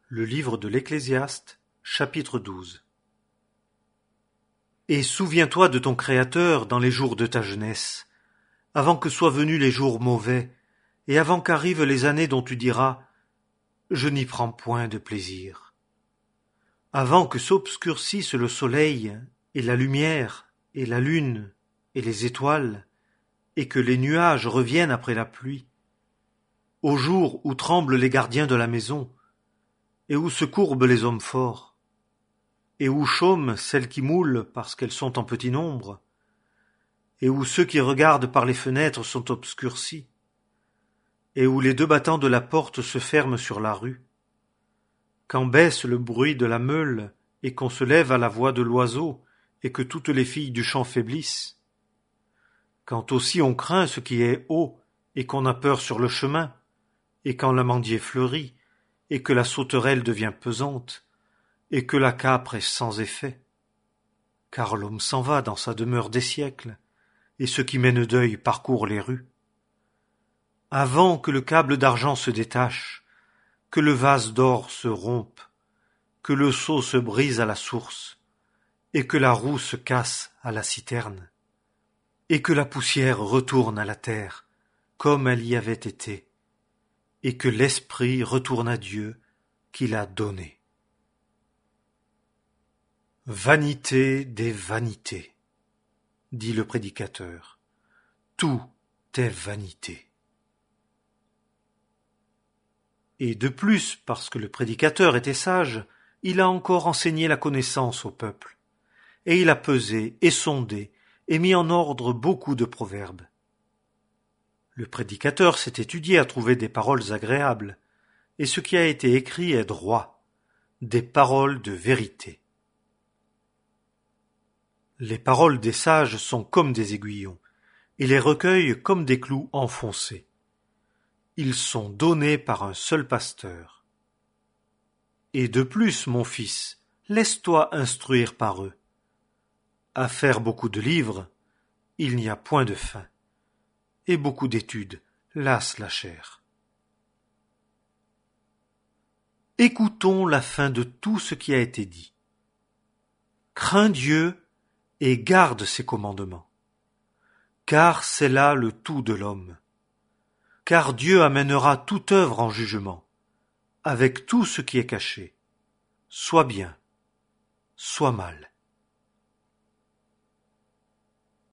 Le livre de l'Ecclésiaste, chapitre 12. Et souviens-toi de ton Créateur dans les jours de ta jeunesse, avant que soient venus les jours mauvais, et avant qu'arrivent les années dont tu diras « Je n'y prends point de plaisir ». Avant que s'obscurcissent le soleil, et la lumière, et la lune, et les étoiles, et que les nuages reviennent après la pluie, au jour où tremblent les gardiens de la maison, et où se courbent les hommes forts, et où chôment celles qui moulent parce qu'elles sont en petit nombre, et où ceux qui regardent par les fenêtres sont obscurcis, et où les deux battants de la porte se ferment sur la rue, quand baisse le bruit de la meule, et qu'on se lève à la voix de l'oiseau, et que toutes les filles du champ faiblissent, quand aussi on craint ce qui est haut, et qu'on a peur sur le chemin, et quand l'amandier fleurit, et que la sauterelle devient pesante, et que la capre est sans effet. Car l'homme s'en va dans sa demeure des siècles, et ceux qui mènent deuil parcourent les rues. Avant que le câble d'argent se détache, que le vase d'or se rompe, que le seau se brise à la source, et que la roue se casse à la citerne, et que la poussière retourne à la terre, comme elle y avait été, et que l'esprit retourne à Dieu qui l'a donné. Vanité des vanités, dit le prédicateur. Tout est vanité. Et de plus, parce que le prédicateur était sage, il a encore enseigné la connaissance au peuple. Et il a pesé et sondé et mis en ordre beaucoup de proverbes. Le prédicateur s'est étudié à trouver des paroles agréables, et ce qui a été écrit est droit, des paroles de vérité. Les paroles des sages sont comme des aiguillons, et les recueils comme des clous enfoncés. Ils sont donnés par un seul pasteur. Et de plus, mon fils, laisse-toi instruire par eux. À faire beaucoup de livres, il n'y a point de fin, et beaucoup d'études lassent la chair. Écoutons la fin de tout ce qui a été dit. Crains Dieu et garde ses commandements, car c'est là le tout de l'homme. Car Dieu amènera toute œuvre en jugement, avec tout ce qui est caché, soit bien, soit mal.